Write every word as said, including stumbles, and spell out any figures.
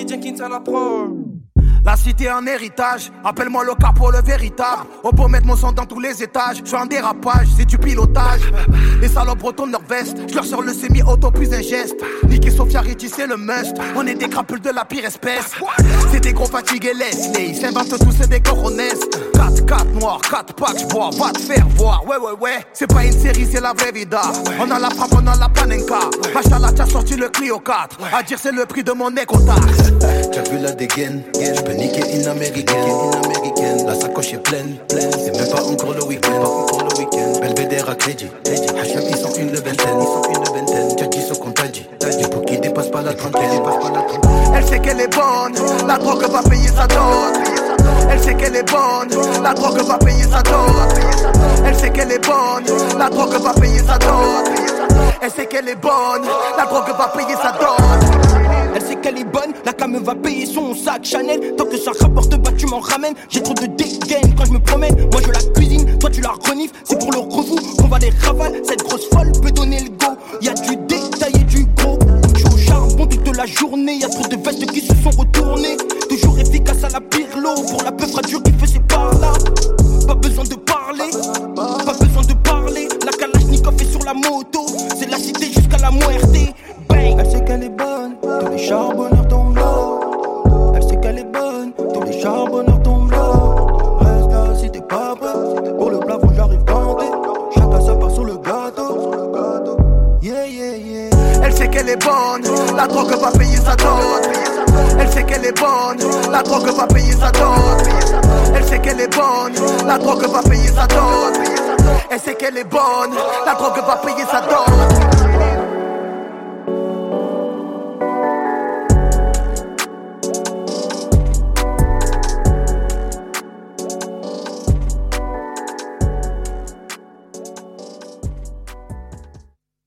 Barry Jenkins à la pro. La cité en héritage, appelle-moi le capo, le véritable. On peut mettre mon sang dans tous les étages. Je suis en dérapage, c'est du pilotage. Les salopes retournent leur veste. Je leur sors le semi-auto plus un geste. Nicky Sofia Richie c'est le must. On est des crapules de la pire espèce. C'est des gros fatigués Leslie. Ils s'inventent tous, c'est des coronesses. quatre quatre noirs, quatre packs, j'bois, va te faire voir. Ouais ouais ouais, c'est pas une série, c'est la vraie vida. On a la frappe, on a la panenka. Machallah, t'as sorti le Clio quatre. À dire c'est le prix de mon écotaxe. T'as vu la dégaine, j'peux niquer une américaine, une américaine. La sacoche est pleine, pleine. C'est même pas encore le week-end, pas encore le week-end. Belvédère à crédit, crédit. Hacham ils sont une vingtaine, ils sont une vingtaine. T'as dit ce qu'on t'a dit, t'as dit pour qu'ils dépassent pas la trentaine, dépasse pas la trentaine. Elle sait qu'elle est bonne, la drogue va payer sa dot. Elle sait qu'elle est bonne, la drogue va payer sa dot. Elle sait qu'elle est bonne, la drogue va payer sa dot. Elle sait qu'elle est bonne, la drogue va payer sa dot. Elle sait qu'elle est bonne, la cam va payer son sac Chanel. Tant que ça rapporte, bah tu m'en ramènes. J'ai trop de dégaine quand je me promène. Moi je la cuisine, toi tu la renifles. C'est pour le revou qu'on va les ravaler. Cette grosse folle peut donner le go. Y'a du détail et du gros. Je suis au charbon toute la journée. Y'a trop de vestes qui se sont retournées. Toujours efficace à la pirlo. Pour la peu fracture qui faisait par là. Pas besoin de parler, pas besoin de parler. La Kalachnikov est sur la moto. C'est la cité jusqu'à la muerte. Bang. Elle sait qu'elle est bonne, tous les charbonneurs tombent là. Elle sait qu'elle est bonne, tous les charbonneurs tombent là. Reste là si t'es pas prêt. Pour le plafond j'arrive ganté. Chacun sa part sur le gâteau. Yeah yeah yeah. Elle sait qu'elle est bonne, la drogue va payer sa dot. Elle sait qu'elle est bonne, la drogue va payer sa dot. Elle sait qu'elle est bonne, la drogue va payer sa dot. Elle sait qu'elle est bonne, la drogue va payer sa dot.